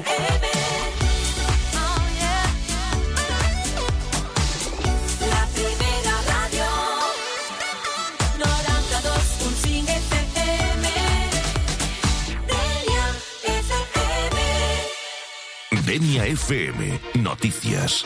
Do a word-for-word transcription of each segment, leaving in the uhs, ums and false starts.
eme. Oh, yeah. La primera radio. noranta-dos punt cinc efe eme. Denia efe eme. Denia efe eme. Noticias.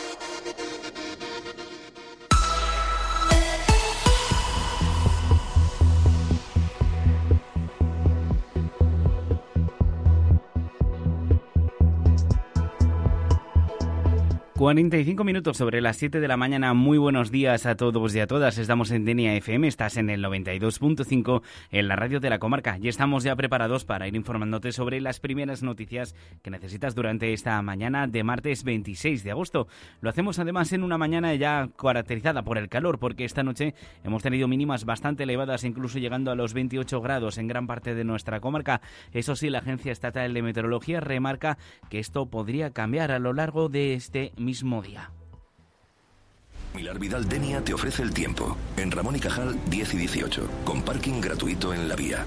cuarenta y cinco minutos sobre las siete de la mañana. Muy buenos días a todos y a todas. Estamos en Denia efe eme, estás en el noventa y dos punto cinco en la radio de la comarca y estamos ya preparados para ir informándote sobre las primeras noticias que necesitas durante esta mañana de martes veintiséis de agosto. Lo hacemos además en una mañana ya caracterizada por el calor, porque esta noche hemos tenido mínimas bastante elevadas, incluso llegando a los veintiocho grados en gran parte de nuestra comarca. Eso sí, la Agencia Estatal de Meteorología remarca que esto podría cambiar a lo largo de este mismo mismo día. Milar Vidal Denia te ofrece el tiempo. En Ramón y Cajal diez y dieciocho, con parking gratuito en la vía.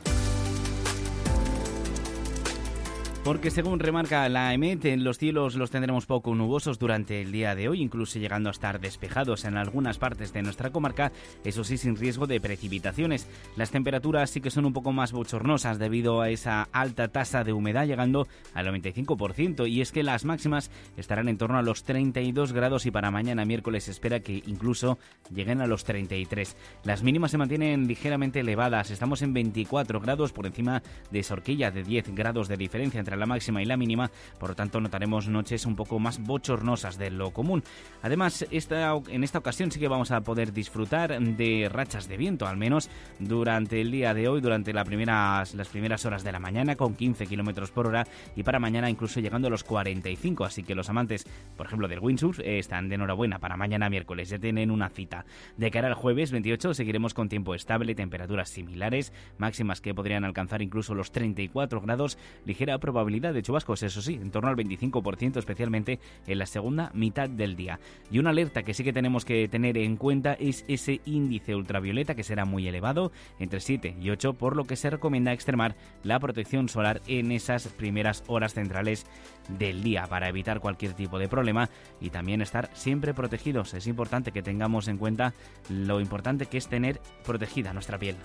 Porque según remarca la EMET, en los cielos los tendremos poco nubosos durante el día de hoy, incluso llegando a estar despejados en algunas partes de nuestra comarca, eso sí, sin riesgo de precipitaciones. Las temperaturas sí que son un poco más bochornosas debido a esa alta tasa de humedad, llegando al noventa y cinco por ciento, y es que las máximas estarán en torno a los treinta y dos grados y para mañana miércoles se espera que incluso lleguen a los treinta y tres. Las mínimas se mantienen ligeramente elevadas, estamos en veinticuatro grados por encima de esa horquilla de diez grados de diferencia entre la máxima y la mínima, por lo tanto notaremos noches un poco más bochornosas de lo común. Además, esta, en esta ocasión sí que vamos a poder disfrutar de rachas de viento, al menos durante el día de hoy, durante la primeras, las primeras horas de la mañana, con quince kilómetros por hora, y para mañana incluso llegando a los cuarenta y cinco, así que los amantes, por ejemplo, del windsurf eh, están de enhorabuena. Para mañana miércoles ya tienen una cita. De cara al jueves veintiocho seguiremos con tiempo estable, temperaturas similares, máximas que podrían alcanzar incluso los treinta y cuatro grados, ligera probabilidad de chubascos, eso sí, en torno al veinticinco por ciento, especialmente en la segunda mitad del día. Y una alerta que sí que tenemos que tener en cuenta es ese índice ultravioleta, que será muy elevado, entre siete y ocho, por lo que se recomienda extremar la protección solar en esas primeras horas centrales del día para evitar cualquier tipo de problema y también estar siempre protegidos. Es importante que tengamos en cuenta lo importante que es tener protegida nuestra piel.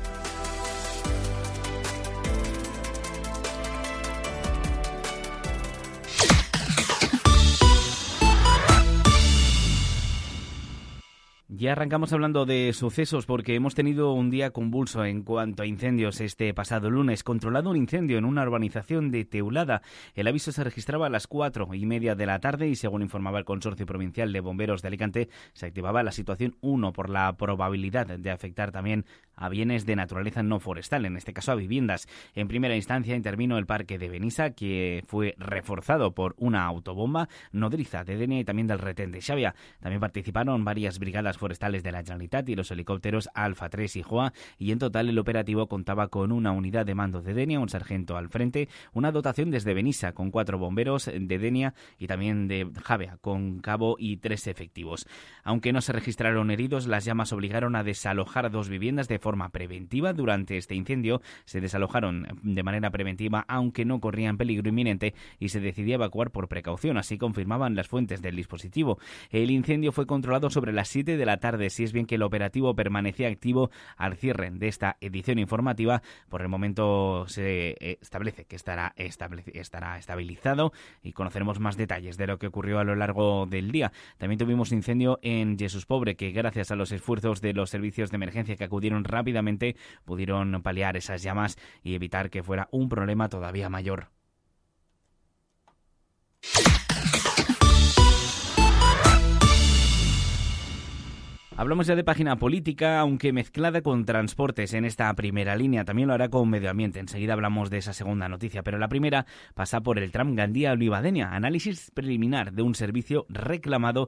Ya arrancamos hablando de sucesos porque hemos tenido un día convulso en cuanto a incendios. Este pasado lunes, controlado un incendio en una urbanización de Teulada. El aviso se registraba a las cuatro y media de la tarde y, según informaba el Consorcio Provincial de Bomberos de Alicante, se activaba la situación uno por la probabilidad de afectar también a bienes de naturaleza no forestal, en este caso a viviendas. En primera instancia intervino el Parque de Benissa, que fue reforzado por una autobomba nodriza de Denia y también del Retén de Xavia. También participaron varias brigadas forestales de la Generalitat y los helicópteros Alfa tres y Joa, y en total el operativo contaba con una unidad de mando de Denia, un sargento al frente, una dotación desde Benissa con cuatro bomberos de Denia y también de Javea con cabo y tres efectivos. Aunque no se registraron heridos, las llamas obligaron a desalojar dos viviendas de forma preventiva. Durante este incendio se desalojaron de manera preventiva, aunque no corrían peligro inminente, y se decidió evacuar por precaución, así confirmaban las fuentes del dispositivo. El incendio fue controlado sobre las siete de la tarde, si es bien que el operativo permanecía activo al cierre de esta edición informativa. Por el momento se establece que estará, establece, estará estabilizado y conoceremos más detalles de lo que ocurrió a lo largo del día. También tuvimos incendio en Jesús Pobre, que gracias a los esfuerzos de los servicios de emergencia que acudieron rápidamente pudieron paliar esas llamas y evitar que fuera un problema todavía mayor. Hablamos ya de página política, aunque mezclada con transportes en esta primera línea. También lo hará con medio ambiente. Enseguida hablamos de esa segunda noticia, pero la primera pasa por el tram Gandía-Olivadenia. Análisis preliminar de un servicio reclamado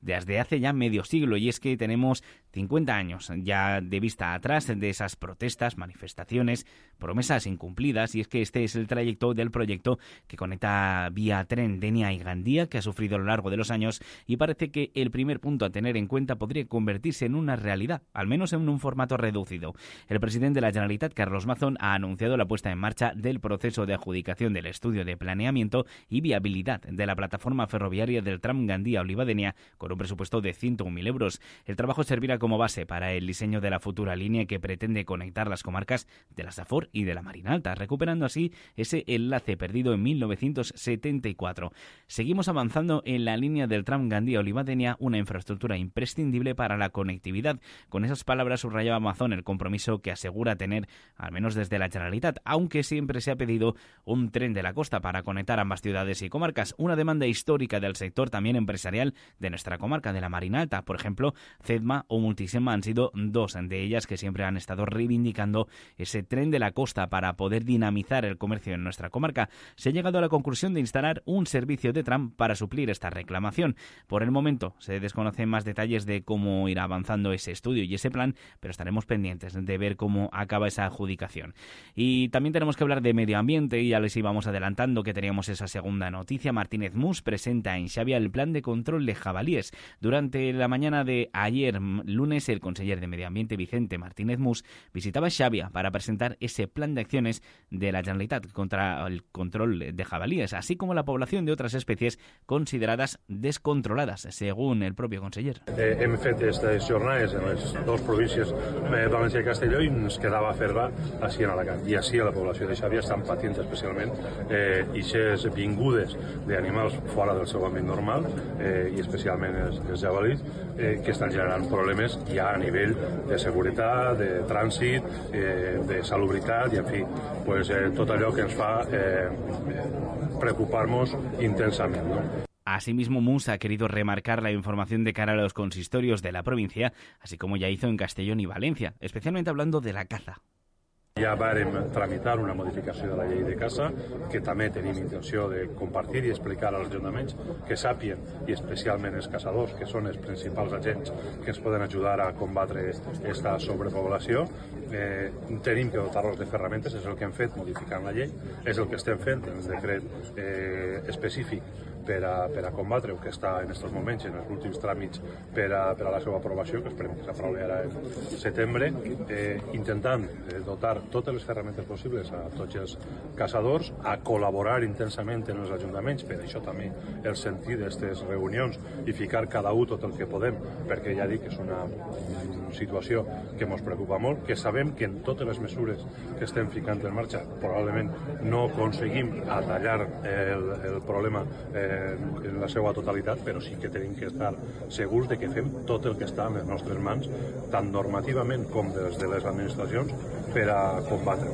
desde hace ya medio siglo, y es que tenemos cincuenta años ya de vista atrás de esas protestas, manifestaciones, promesas incumplidas, y es que este es el trayecto del proyecto que conecta vía tren Denia y Gandía, que ha sufrido a lo largo de los años, y parece que el primer punto a tener en cuenta podría convertirse en una realidad, al menos en un formato reducido. El presidente de la Generalitat, Carlos Mazón, ha anunciado la puesta en marcha del proceso de adjudicación del estudio de planeamiento y viabilidad de la plataforma ferroviaria del tram Gandía-Oliva-Denia con un presupuesto de ciento un mil euros. El trabajo servirá como base para el diseño de la futura línea que pretende conectar las comarcas de la Safor y de la Marina Alta, recuperando así ese enlace perdido en mil novecientos setenta y cuatro. Seguimos avanzando en la línea del tram Gandía-Oliva-Denia, una infraestructura imprescindible para la conectividad. Con esas palabras subrayaba Mazón el compromiso que asegura tener, al menos desde la Generalitat, aunque siempre se ha pedido un tren de la costa para conectar ambas ciudades y comarcas, una demanda histórica del sector también empresarial de nuestra comarca de la Marina Alta. Por ejemplo, Cedma o Multisema han sido dos de ellas que siempre han estado reivindicando ese tren de la costa para poder dinamizar el comercio en nuestra comarca. Se ha llegado a la conclusión de instalar un servicio de tram para suplir esta reclamación. Por el momento se desconocen más detalles de cómo irá avanzando ese estudio y ese plan, pero estaremos pendientes de ver cómo acaba esa adjudicación. Y también tenemos que hablar de medio ambiente, y ya les íbamos adelantando que teníamos esa segunda noticia. Martínez Mus presenta en Xavia el plan de control de jabalíes. Durante la mañana de ayer, lunes, el conseller de Medio Ambiente, Vicente Martínez Mus, visitaba Xavia para presentar ese plan de acciones de la Generalitat contra el control de jabalíes, así como la población de otras especies consideradas descontroladas, según el propio conseller. Eh, hem fet aquestes jornades en les dues províncies, eh, València i Castelló, i ens quedava fer-la així en Alacant. I així la població de Xàbia estan patint especialment eh, ixes vingudes d'animals fora del seu àmbit normal, eh, i especialment els, els jabalís, eh, que estan generant problemes ja a nivell de seguretat, de trànsit, eh, de salubritat, i en fi, pues, eh, tot allò que ens fa eh, preocupar-nos intensament, no? Asimismo, Mus ha querido remarcar la información de cara a los consistorios de la provincia, así como ya hizo en Castellón y Valencia, especialmente hablando de la caza. Ja vàrem tramitar una modificació de la llei de caça que també tenim intenció de compartir i explicar als ajuntaments que sàpien, i especialment els caçadors, que són els principals agents que ens poden ajudar a combatre aquesta sobrepoblació. Eh, tenim que dotar-los de ferramentes, és el que hem fet modificant la llei, és el que estem fent en el decret eh, específic per a, per a combatre, o que està en aquests moments en els últims tràmits per a, per a la seva aprovació, que esperem que s'aprovi ara en setembre, eh, intentant eh, dotar totes les ferramentes possibles a tots els caçadors, a col·laborar intensament en els ajuntaments, per això també el sentit d'aquestes reunions, i ficar cada un tot el que podem, perquè ja dic que és una, una situació que ens preocupa molt, que sabem que en totes les mesures que estem ficant en marxa probablement no aconseguim atallar el, el problema eh, en la seva totalitat, però sí que tenim que estar segurs de que fem tot el que està en les nostres mans, tant normativament com des de les administracions, per a combatre.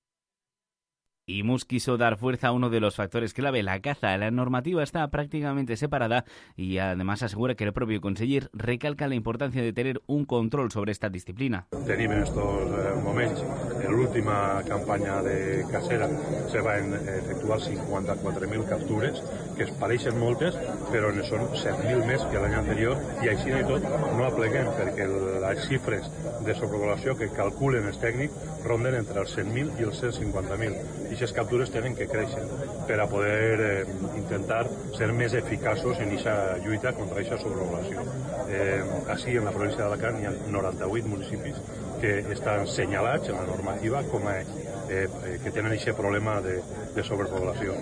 Y Mus quiso dar fuerza a uno de los factores clave, la caza. La normativa está prácticamente separada y además asegura que el propio conseller recalca la importancia de tener un control sobre esta disciplina. Tenim en estos eh, moments, en l'última campanya de cacera se van efectuar cinquanta-quatre mil captures, que es pareixen moltes, però en són set mil més que l'any anterior, i així i tot no apleguem, perquè les xifres de sobrepoblació que calculen els tècnics ronden entre els cent mil i els cent cinquanta mil. I aquestes captures tenen que créixer per a poder eh, intentar ser més eficaços en aquesta lluita contra aquesta sobrepoblació. Eh, així, en la província d'Alacant hi ha noranta-vuit municipis que estan senyalats en la normativa com a eh, que tenen aquest problema de, de sobrepoblació.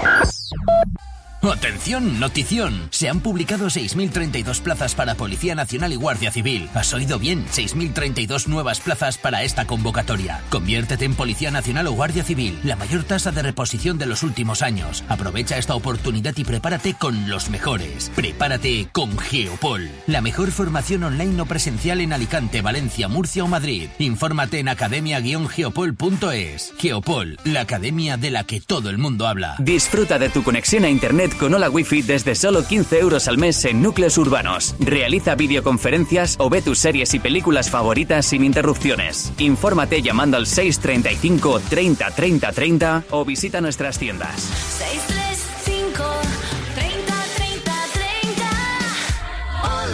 ¡Atención! ¡Notición! Se han publicado seis mil treinta y dos plazas para Policía Nacional y Guardia Civil. ¿Has oído bien? seis mil treinta y dos nuevas plazas para esta convocatoria. Conviértete en Policía Nacional o Guardia Civil. La mayor tasa de reposición de los últimos años. Aprovecha esta oportunidad y prepárate con los mejores. Prepárate con Geopol. La mejor formación online o presencial en Alicante, Valencia, Murcia o Madrid. Infórmate en academia guion geopol punto es. Geopol, la academia de la que todo el mundo habla. Disfruta de tu conexión a Internet con Hola Wi-Fi desde solo quince euros al mes en núcleos urbanos. Realiza videoconferencias o ve tus series y películas favoritas sin interrupciones. Infórmate llamando al seis treinta y cinco treinta treinta treinta o visita nuestras tiendas. seis tres cinco treinta treinta treinta. Hola.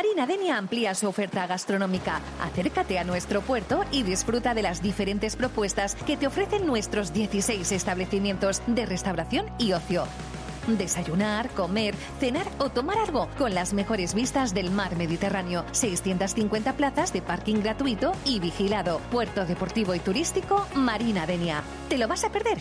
Marina Denia amplía su oferta gastronómica. Acércate a nuestro puerto y disfruta de las diferentes propuestas que te ofrecen nuestros dieciséis establecimientos de restauración y ocio. Desayunar, comer, cenar o tomar algo con las mejores vistas del mar Mediterráneo. seiscientas cincuenta plazas de parking gratuito y vigilado. Puerto deportivo y turístico Marina Denia. ¿Te lo vas a perder?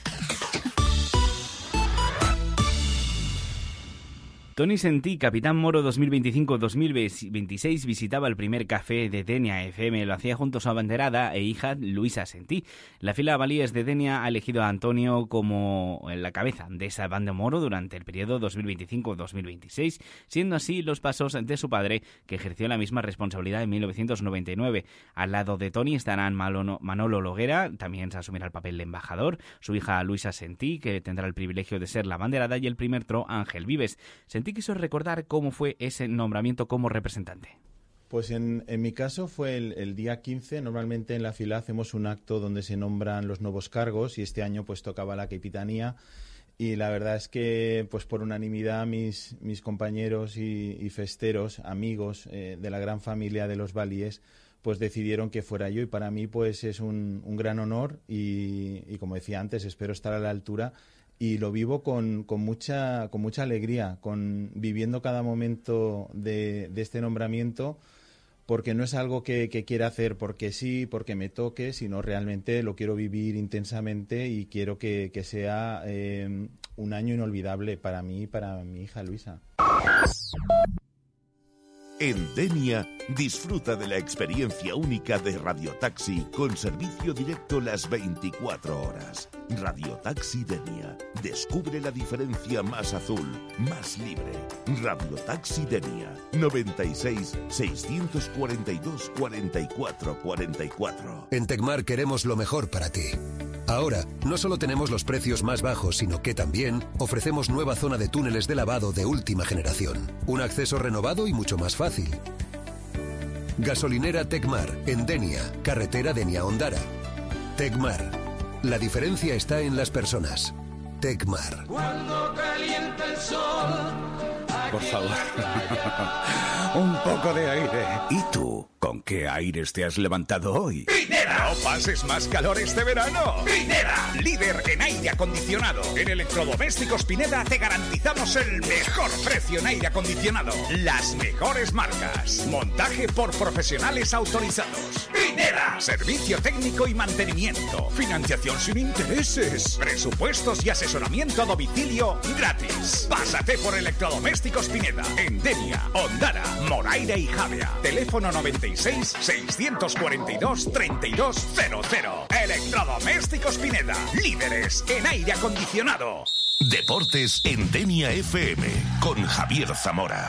Tony Sentí, Capitán Moro dos mil veinticinco dos mil veintiséis, visitaba el primer café de Denia F M. Lo hacía junto a su abanderada e hija Luisa Sentí. La fila Valíes de Denia ha elegido a Antonio como la cabeza de esa banda Moro durante el periodo dos mil veinticinco dos mil veintiséis, siendo así los pasos de su padre, que ejerció la misma responsabilidad en mil novecientos noventa y nueve. Al lado de Tony estarán Manolo, Manolo Loguera, también se asumirá el papel de embajador, su hija Luisa Sentí, que tendrá el privilegio de ser la abanderada, y el primer tro Ángel Vives. Sentí quiso recordar cómo fue ese nombramiento como representante. Pues en, en mi caso fue el, el día quince. Normalmente en la fila hacemos un acto donde se nombran los nuevos cargos y este año pues tocaba la capitanía y la verdad es que pues por unanimidad mis, mis compañeros y, y festeros, amigos eh, de la gran familia de los Valíes pues decidieron que fuera yo y para mí pues es un, un gran honor y, y como decía antes espero estar a la altura. Y lo vivo con, con mucha con mucha alegría, con viviendo cada momento de, de este nombramiento, porque no es algo que, que quiera hacer porque sí, porque me toque, sino realmente lo quiero vivir intensamente y quiero que, que sea eh, un año inolvidable para mí y para mi hija Luisa. En Denia, disfruta de la experiencia única de Radiotaxi con servicio directo las veinticuatro horas. Radiotaxi Denia. Descubre la diferencia más azul, más libre. Radiotaxi Denia. noventa y seis, seiscientos cuarenta y dos, cuarenta y cuatro cuarenta y cuatro. En Tecmar queremos lo mejor para ti. Ahora, no solo tenemos los precios más bajos, sino que también ofrecemos nueva zona de túneles de lavado de última generación. Un acceso renovado y mucho más fácil. Gasolinera Tecmar, en Denia, carretera Denia-Ondara. Tecmar. La diferencia está en las personas. Tecmar. Cuando calienta el sol. Por favor. Un poco de aire. ¿Y tú? ¿Con qué aires te has levantado hoy? ¡Pineda! ¡No pases más calor este verano! ¡Pineda! Líder en aire acondicionado. En Electrodomésticos Pineda te garantizamos el mejor precio en aire acondicionado. Las mejores marcas. Montaje por profesionales autorizados. ¡Pineda! Servicio técnico y mantenimiento. Financiación sin intereses. Presupuestos y asesoramiento a domicilio gratis. Pásate por Electrodomésticos Pineda. En Denia, Ondara, Moraira y Javea. Teléfono noventa y seis, seiscientos cuarenta y dos, treinta y dos cero cero. Electrodomésticos Pineda. Líderes en aire acondicionado. Deportes en Denia F M con Javier Zamora.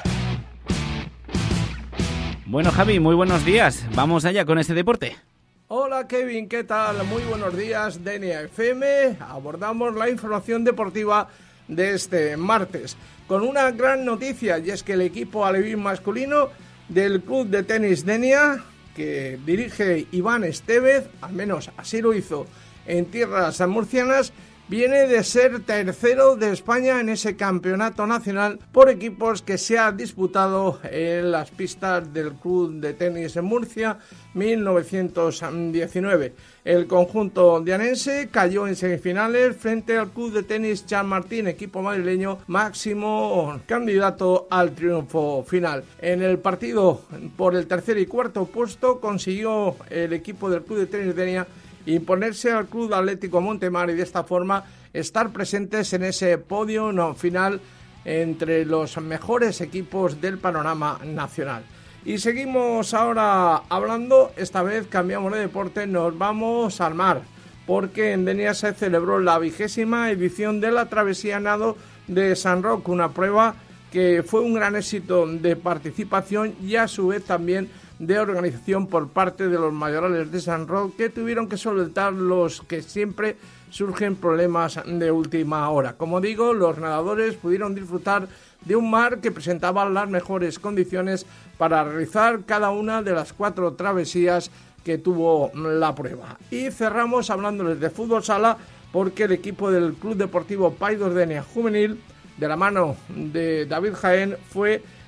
Bueno, Javi, muy buenos días. Vamos allá con este deporte. Hola Kevin, ¿qué tal? Muy buenos días, Denia F M. Abordamos la información deportiva de este martes con una gran noticia, y es que el equipo alevín masculino del Club de Tenis Denia, que dirige Iván Estevez, al menos así lo hizo en tierras murcianas, viene de ser tercero de España en ese campeonato nacional por equipos que se ha disputado en las pistas del Club de Tenis en Murcia mil novecientos diecinueve. El conjunto dianense cayó en semifinales frente al Club de Tenis Jean Martín, equipo madrileño máximo candidato al triunfo final. En el partido por el tercer y cuarto puesto consiguió el equipo del Club de Tenis Denia imponerse al Club Atlético Montemar y de esta forma estar presentes en ese podio no final entre los mejores equipos del panorama nacional. Y seguimos ahora hablando, esta vez cambiamos de deporte, nos vamos al mar, porque en Denia se celebró la vigésima edición de la travesía nado de San Roque, una prueba que fue un gran éxito de participación y a su vez también de organización por parte de los mayorales de San Roque, que tuvieron que solventar los que siempre surgen problemas de última hora. Como digo, los nadadores pudieron disfrutar de un mar que presentaba las mejores condiciones para realizar cada una de las cuatro travesías que tuvo la prueba. Y cerramos hablándoles de fútbol sala, porque el equipo del Club Deportivo Paidós Denia Juvenil, de la mano de David Jaén, fue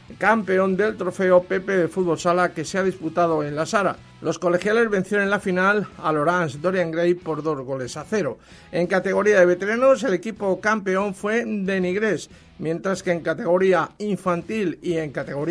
campeón del trofeo Pepe de Fútbol Sala que se ha disputado en la Sara. Los colegiales vencieron en la final al Orange Dorian Gray por dos goles a cero. En categoría de veteranos, el equipo campeón fue de Nigrés, mientras que en categoría infantil y en categoría